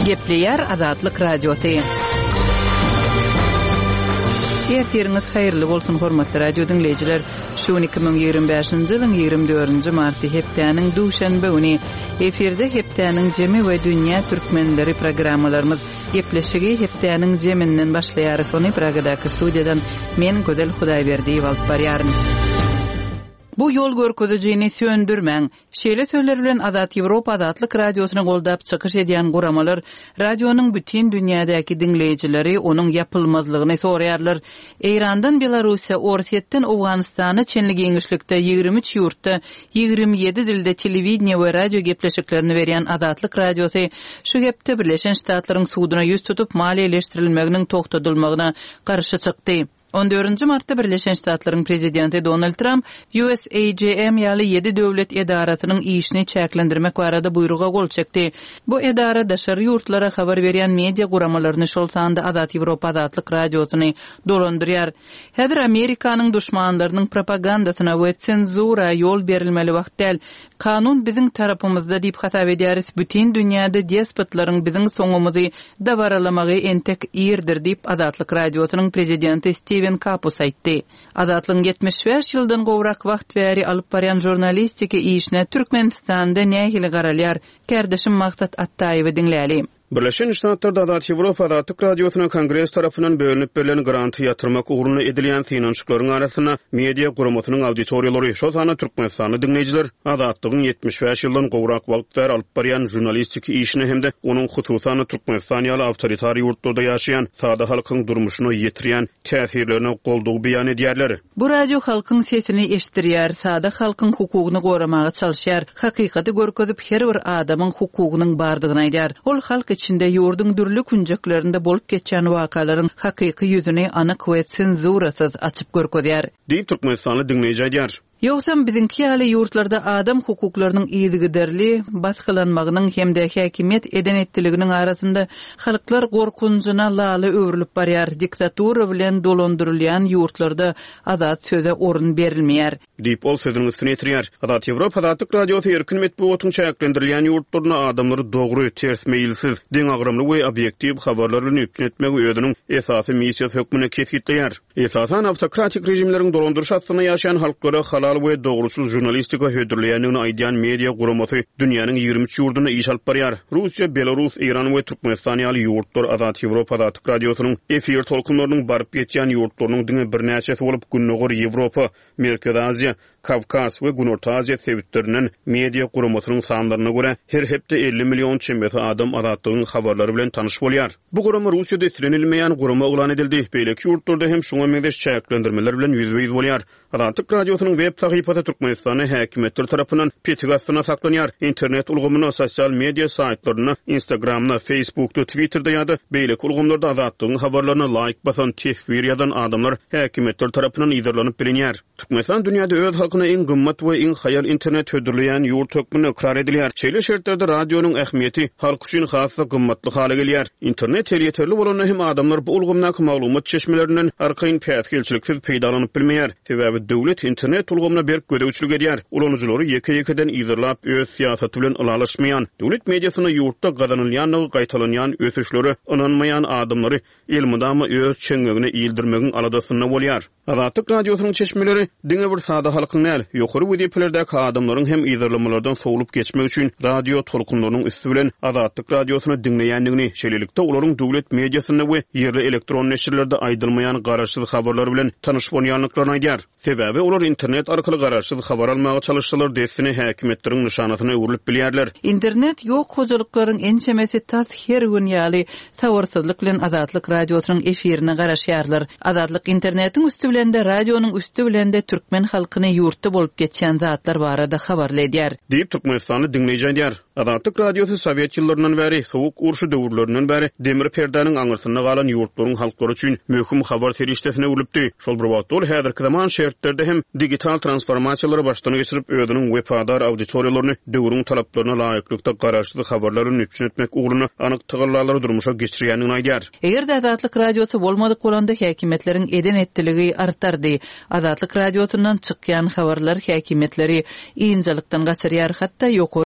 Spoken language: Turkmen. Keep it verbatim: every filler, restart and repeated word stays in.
Gepleyer Azatlyk Radiosu. Ýerleriniz haýyrly bolsun hormatly radio dinleýijiler. Şu iki bin ýigrimä beşinji ýylyň ýigrimä dördünji marty hepdeniň duşanby güni eferde hepdeniň jemi we dünýä türkmenleri programmalarymyz gepleşigi hepdeniň jeminden başlaýar. Sony Pragadaky studiýadan men Gödel Hudaýberdiýew alyp barýaryn. Bu yol görkezejini söndürmäň. Şeýle sözler bilen Azat Ýewropa Azatlyk Radiosyny goldap çykyş edýän guramalar radionyň bütün dünýädäki dinleýijileri onuň ýapylmazlygyny soraýarlar. Eýrandan Belarusiýa, Orsetden Awganystana çenli geňişlikde ýigrimä üç ýurtda ýigrimä ýedi dilde telewideniýe we radio gepleşiklerini berýän Azatlyk Radiosy şu gepde Birleşen Ştatlaryň sudyna ýüz tutup maliýeleşdirilmeginiň togtadylmagyna garşy çykdy. on dördünji martda Birleşen Ştatlaryň prezidenti Donald Trump U S A G M ýaly ýedi döwlet edaratynyň işini çäklendirmek barada buýruga gol çekdi. Bu edara daşary ýurtlara habar berýän media guramalaryny şol sanda Azat Ýewropa Azatlyk Radiosyny dolandyrýar. Häzir Amerikanyň duşmanlarynyň propagandasyna we senzura ýol berilmeli wagt däl. Kanun biziň tarapymyzda diýip hasap edýäris. Bütün dünýäde despotlaryň biziň soňumyzy dabaralamagy entek ýerdir diýip Azatlyk Radiosynyň prezidenti Steven Kapus aýtdy. Azatlyň yetmiş beş ýyldan gowrak wagt bäri alyp barýan jurnalistiki işine Türkmenistanda nähili garalýar. Kerdeşim Maksat Attaýewy dinläli. Birleşen Ştatlarda Azat Ýewropa Azatlyk Radiosynyň Kongres tarapyndan bölünip berilen granty ýatyrmak ugruna edilýän finansiýalaryň arasyna media guramatynyň auditoriýalary şo sany Türkmenistany dinleýijiler azatlygyň yetmiş beş ýyldan gowrak wagt bäri alyp barýan jurnalistik işini hemde onuň hususany Türkmenistan ýaly awtoritar ýurtlarda ýaşaýan sada halkyň durmuşyny ýetirýän täsirlerini goldugy beýan edýärler. Bu radio halkyň sesini eşdirýär, sada halkyň hukugyny goramaga çalyşýar, hakykaty görkezip her bir adamyň hukugynyň bardygyny aýdýar. Ol halk içinde ýurdun dürli kunjaklarynda bolup geçen wakalaryň hakyky ýüzüni anyk we senzurasyz açyp görkezýär. Diýip Türkmenistany dinleýär. Ýogsam biziňki ýaly ýurtlarda adam hukuklarynyň ýygyderli baskylanmagynyň hemde häkimet eden etdiliginiň arasynda halklar gorkunjyna laly öwrülip barýar. Diktatura bilen dolandyrylýan ýurtlarda azat söze orun berilmeýär. Diýip ol sözüniň üstüne ýetirýär. Azat Ýewropa Azatlyk Radiosy erkin medeniýetiň çäklendirilýän ýurtlaryna adamlary dogry, ters meýilsiz, deň agramly we obyektiw habarlar bilen ýetmegi öýüniň esasy missiýasy hökmüne kesgitleýär. Esasan awtokratik rejimleriň dolandyryş astyna ýaşaýan halklara halal we dogrusyz jurnalistika hödürleýändigini aýdýan media guramasy dünýäniň ýigrimä üç ýurduny iş alyp barýar. Russiýa, Belarus, Iran we Türkmenistan ýaly ýurtlar Azat Ýewropa Azatlyk Radiosynyň efir tolkunlarynyň baryp ýetýän ýurtlarynyň diňe birnäçesi bolup Günnogur Ýewropa, Merkez Aziýa, Kavkaz we Günorta Aziýa sebitleriniň media guramasynyň sanlaryna görä her hepde elli million çembesi adam azatlygyň habarlary bilen tanyş bolýar. Bu gurama Russiýada islenilmeýän gurama ulan edildi. Beýleki ýurtlarda hem şoňa meňdeş çäklendirmeler bilen ýüzbeýiz bolýar. Azatlyk Radiosynyň web sahypasy Türkmenistany häkimetler tarapyndan petgasyna saklanýar. Internet ulgamyny sosial media saytlaryna, Instagramna, Facebookda, Twitterda ýa-da beýleki ulgamlarda azatlygyň habarlaryna like basan tesbir ýazan adamlar häkimetler tarapyndan ýyzarlanyp bilinýär. Türkmenistan dünýäde öz halkyna iň gymmat we iň haýal internet hödürleýän ýurt hökmüne ikrar edilýär. Çeýle şertlerde radionyň ähmiýeti halk üçin hassa gymmatly hale gelýär. Internet ýeterli bolanda hem adamlar bu ulgamnaky maglumat çeşmelerinden arkaýyn päsgelçiliksiz peýdalanyp bilmeýär. Sebäbi döwlet internet ulgamyna berip gödäwçilik edýär. Ulanjylary ýeke-ýekeden ýyzarlap öz siýasaty bilen ylalaşmaýan, döwlet mediasyna ýurtda gadanylýan we gaýtalanýan ösüşleri ynanmaýan adamlary elmydama öz çeňegine ýyldyrymagyň aladasyna bolýar. Azatlyk Radiosynyň çeşmeleri diňe bir sada halkyň näl, ýokary wediplerdäki adamlaryň hem ýyzarlamalardan sowulup geçmek üçin radio tolkunlarynyň üstü bilen Azatlyk Radiosyny dinleýändigini, şeýlelikde olaryň döwlet mediasyna we ýerli elektron neşirlerde aýdylmaýan garaşsyz habarlar bilen tanyş bolýanlyklaryny aýdýar. Sebäbi olar internet arkaly garaşsyz habar almaga çalışsalar desini häkimetleriň nyşanasyna öwrülip bilýärler. İnternet ýok hojalyklaryň ençemesi tas her gün ýaly sawarsyzlyk bilen Azatlyk Radiosynyň efirine garaşýarlar. Azatlyk internetiň üstü bilen de radionyň üstü bilen de türkmen halkyny ýurtda bolup geçen zatlar barada habarlaýar. Diýip Türkmenistany dinleýär. Azatlyk Radiosu Sowet ýyllaryndan bäri, sowuk urşy döwürlerinden bäri demir perdäniň aňyrsyna galan ýurtlaryň halklary üçin möhüm habar terişdesine ulypdy. Şol bir wagt ol häzirki zaman şertlerde hem digital transformasiýalary başlany geçirip öýüniň wepadar auditoriýalaryny döwrüň talaplaryna laýyklykda garaşsyz habarlary üpsün etmek ugruna anyk tygyllary durmuşa geçirýändigini aýdýar. Eger de Azatlyk Radiosu bolmadyk bolanda häkimetleriň eden etdiligi artardy. Azatlyk Radiosundan çykýan habarlar häkimetleri ýyňjalykdan gaçyrýar, hatda ýokary